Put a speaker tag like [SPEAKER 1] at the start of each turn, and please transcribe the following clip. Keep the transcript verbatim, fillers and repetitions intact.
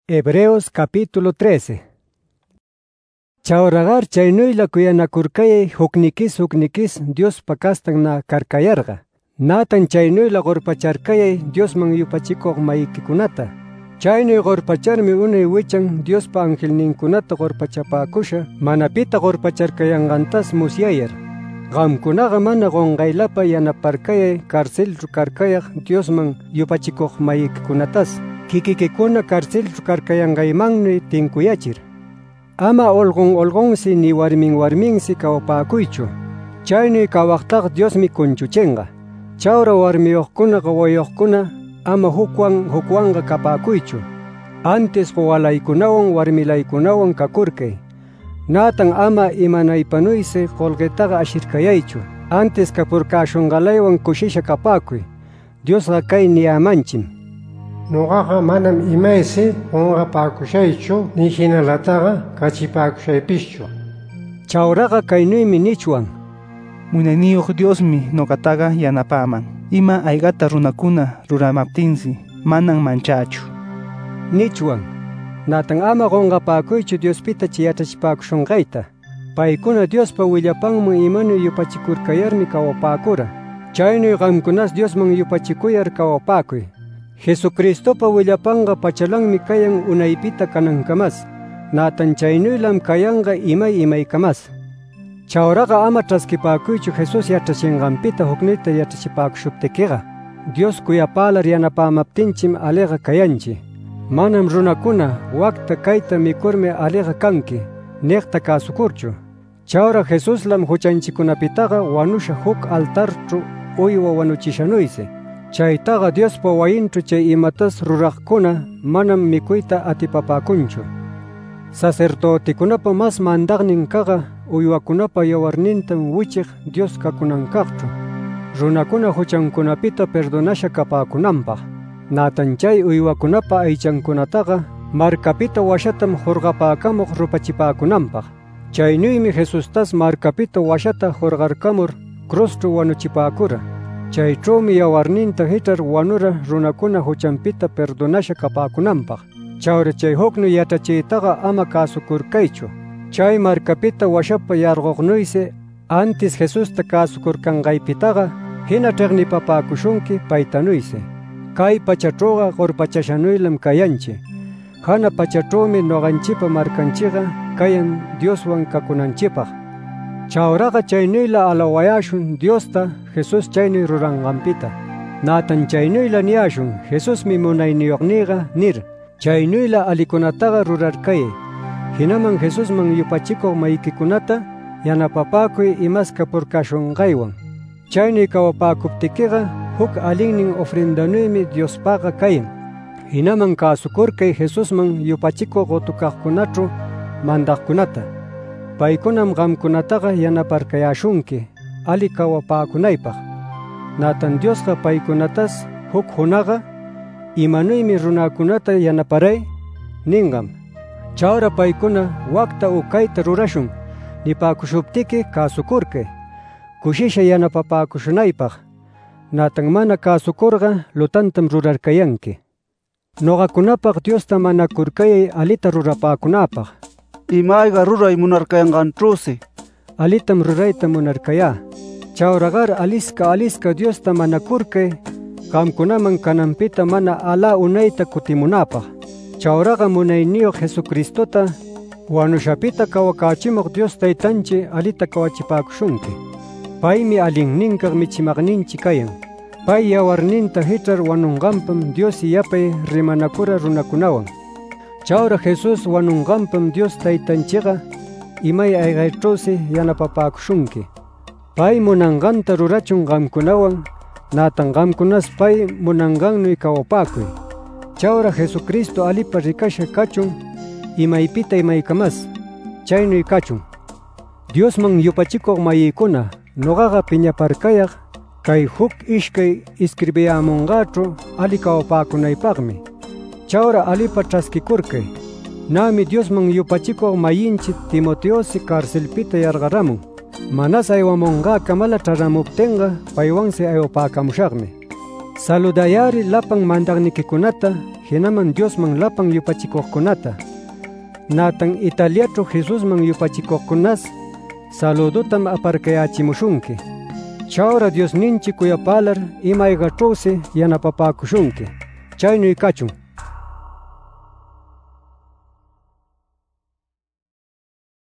[SPEAKER 1] Hebreos capítulo trece. Chawragar chaynuyla kuyanakurkayay huknikis huknikis Dios pakastan na karkayarga. Natan chaynuyla gorpacharkayay Diosman yupachikuq maykikunata. Chaynuy gorpacharmi unay wichan Diospa angelninkunata gorpachapakusha manapita gorpacharkayanqantas musyayar. Qamkunaqa mana qonqaylapa yanaparkayay karcelru karkayaq Diosman yupachikuq maykikunatas. Kikikikuna karcelru karkayanqaymanmi tinkuyachir. Ama olqon olqonsi ni warmin warminsi kawapakuychu. Chaynuy kawaqtaq Diosmi kunchuchinqa. Chawra warmiyuqkuna qawayuqkuna ama hukwan hukwanqa kapakuychu. Antes qawalaykunawan warmilaykunawan kakurkay. Natan ama imanaypanuysi qolqitaqa ashirkayaychu. Antes kapurkashunqalaywan kushisha kapakuy. Diosqa kay niyamanchim.
[SPEAKER 2] Nuqaqa manam imaysi qunqapakushaychu ni hinalataqa kachipakushaypischu.
[SPEAKER 1] Chawraqa kaynuymi nichwan:
[SPEAKER 3] Munayniyuq Diosmi nuqataqa yanapaman. Ima aygata runakuna ruramaptinsi manan manchachu.
[SPEAKER 1] Nichwan. Natan ama qunqapakuychu Diospita yachachipakushunqayta. Paykuna Diospa willapanman imanuy yupachikurkayarmi kawapakura. Chaynuy qamkunas Diosman yupachikuyar kawapakuy. Jesucristopa willapanqa pachalanmi kayan unaypita kanankamas. Natan chaynuylam kayanqa imay imaykamas. Chawraqa ama traskipakuychu Jesus yachachinqanpita hukniyta yachachipakushuptikiqa. Dios kuyapalar yanapamaptinchim aliqa kayanchi. Manam runakuna wakta kayta mikurmi aliqa kanki niqta kasukurchu. Chawra Jesuslam huchanchikunapitaqa wanusha huk altarchu uywa wanuchishanuysi. Chaytaqa Diospa wayinchu chay imatas ruraqkuna manam mikuyta atipapakunchu. Sacerdotikunapa mas mandaqnin kaqa uywakunapa yawarnintam wichiq Dios kakunankaqchu. Runakuna huchankunapita perdonasha kapakunanpaq. Natan chay uywakunapa aychankunataqa markapita washatam hurqapakamuq rupachipakunanpaq. Chaynuymi Jesustas markapita washata hurqarkamur cruzchu wanuchipakura. Chaychawmi yawarninta hitar wanura runakuna huchanpita perdonasha kapakunanpaq. Chawra chay huknu yachachiytaqa ama kasukurkaychu. Chay markapita washapa yarquqnuysi antes Jesusta kasukurkanqaypitaqa hina tiqnipapakushunki paytanuysi. Kay pachachawqa qorpachashanuylam kayanchi. Hana pachachawmi noqanchipa markanchiqa kayan Dioswan kakunanchipaq. Chawraqa chaynuyla alawayashun Diosta Jesus chaynuy ruranqanpita. Natan chaynuyla niyashun Jesusmi munayniyuqniyqa nir. Chaynuyla alikunataqa rurarkayay. Hinaman Jesusman yupachikuq maykikunata yanapapakuy imas kapurkashunqaywan. Chaynuy kawapakuptikiqa huk alinnin ofrendanuymi Diospaqa kayan. Hinaman kasukurkay Jesusman yupachikuq utukaqkunachu mandaqkunata. Paykunam qamkunataqa yanaparkayashunki ali kawapakunaypaq. Natan Diosqa paykunatas huk hunaqa imanuymi runakunata yanaparay ninqam. Chawra paykuna wakta ukayta rurashun nipakushuptiki kasukurkay kushisha yanapapakushunaypaq. Natan mana kasukurqa lutantam rurarkayanki. Nuqakunapaq Diosta manakurkayay alita rurapakunapaq.
[SPEAKER 3] Imayqa ruray munarkayanqanchawsi
[SPEAKER 1] alitam rurayta munarkayá. Chawragar aliska aliska Diosta manakurkay qamkunaman kananpita mana ala unayta kutimunapaq. Chawraqa munayniyuq Jesucristota wanushapita kawakachimuq Dios Taytanchi alita kawachipakushunki. Paymi alinninkaq michimaqninchi kayan. Pay yawarninta hitar wanunqanpam Dios yapay rimanakura runakunawan. Chawra Jesus wanunqanpam Dios Taytanchiqa imay aygaychawsi yanapapakushunki. Pay munanqanta rurachun qamkunawan, natan qamkunas pay munanqannuy kawapakuy. Chawra Jesucristo alipa rikasha kachun imaypita imaykamas. Chaynuy kachun. Diosman yupachikuq mayiykuna nuqaqa piñaparkayaq kay huk ishkay iscribiyamunqachu ali kawapakunaypaqmi. Chawra alipa traskikurkay. Nami Diosman yupachikuq mayinchi Timoteosi karcelpita yarqaramun. Manas aywamunqa kamala ch'aramuptinqa paywansi aywapakamushaqmi. Saludayari lapan mandaqnikikunata, hinaman Diosman lapan yupachikuqkunata. Natan Italiacho Jesusman yupachikuqkunas saludutam aparkayachimushunki. Chawra Diosninchik kuyapalar imayqachawsi yanapapakushunki. Chaynuy kachun.